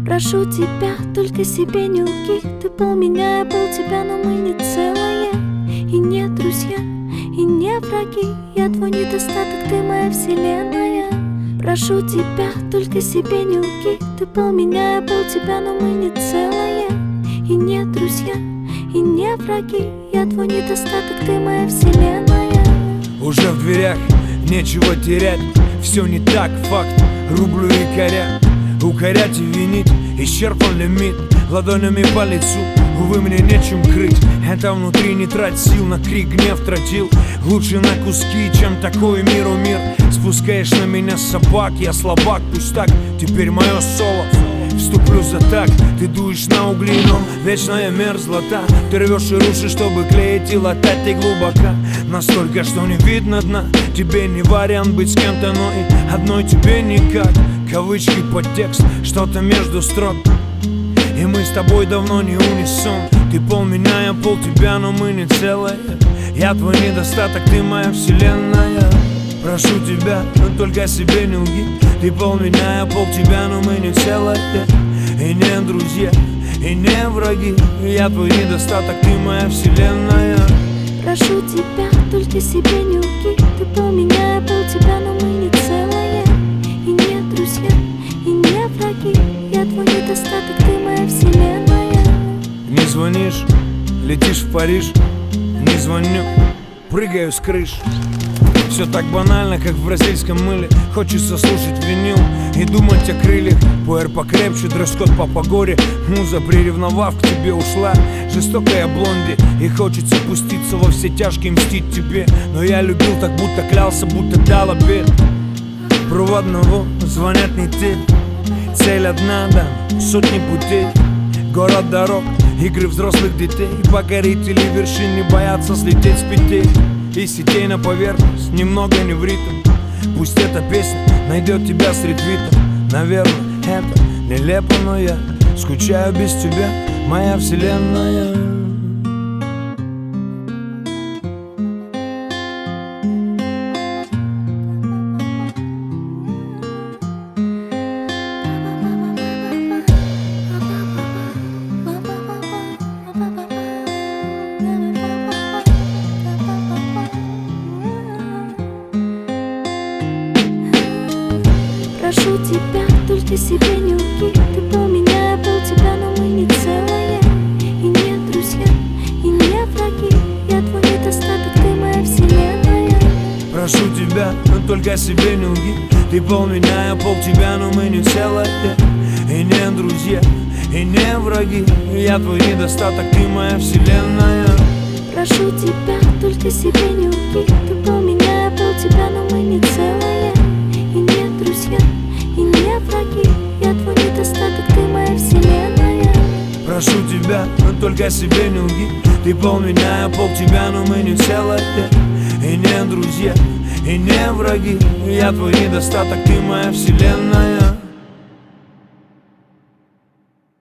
Прошу тебя, только себе не лги. Ты пол меня, я пол тебя, но мы не целое. И не друзья, и не враги. Я твой недостаток, ты моя вселенная. Прошу тебя, только себе не лги. Ты пол меня, я пол тебя, но мы не целое. И не друзья, и не враги. Я твой недостаток, ты моя вселенная. Уже в дверях, нечего терять. Все не так, факт, рублю и коря. Укорять и винить, исчерпан лимит. Ладонями по лицу, увы, мне нечем крыть. Это внутри не трать сил, на крик гнев тратил. Лучше на куски, чем такой миру мир. Спускаешь на меня собак, я слабак, пусть так. Теперь мое соло, вступлю за так. Ты дуешь на угли, но вечная мерзлота. Ты рвешь и рушишь, чтобы клеить и латать. Ты глубоко, настолько, что не видно дна. Тебе не вариант быть с кем-то, но и одной тебе никак. Кавычки, подтекст, что-то между строк. И мы с тобой давно не унисон. Ты пол меня, я пол тебя, но мы не целое. Я твой недостаток, ты моя вселенная. Прошу тебя, но только себе не лги. Ты пол меня, я пол тебя, но мы не целое. И не друзья, и не враги. Я твой недостаток, ты моя вселенная. Прошу тебя, только себе не лги. Ты пол меня, я пол тебя, но мы не целое. И не друзья, и не враги. Я твой недостаток, ты моя вселенная. Не звонишь, летишь в Париж. Не звоню, прыгаю с крыш. Все так банально, как в бразильском мыле. Хочется слушать винил и думать о крыльях. Пуэр покрепче, дресс-код по погоде. Муза, приревновав, к тебе ушла. Жестокая блонди, и хочется пуститься во все тяжкие, мстить тебе. Но я любил так, будто клялся, будто дал обед. Проводного звонят не те. Цель одна, да, сотни путей. Город дорог, игры взрослых детей. Покорители вершин не боятся слететь с петель. И сетей на поверхность, немного не в ритм. Пусть эта песня найдет тебя с ретвитом. Наверное, это нелепо, но я скучаю без тебя, моя вселенная. Прошу тебя, только себе не лги. Ты пол меня, я пол тебя, но мы не целое. И не друзья, и не враги. Я твой недостаток, ты моя вселенная. Прошу тебя, но только себе не лги. Ты пол меня, я пол тебя, но мы не целое. И не друзья, и не враги. Я твой недостаток, ты моя вселенная. Прошу тебя, только себе не лги. Ты пол меня, я пол тебя, но мы не целое. И не друзья, и не враги. Я твой недостаток, ты моя вселенная. Прошу тебя, но только себе не лги. Ты пол меня, я пол тебя, но мы не целое. И не друзья, и не враги. Я твой недостаток, ты моя вселенная.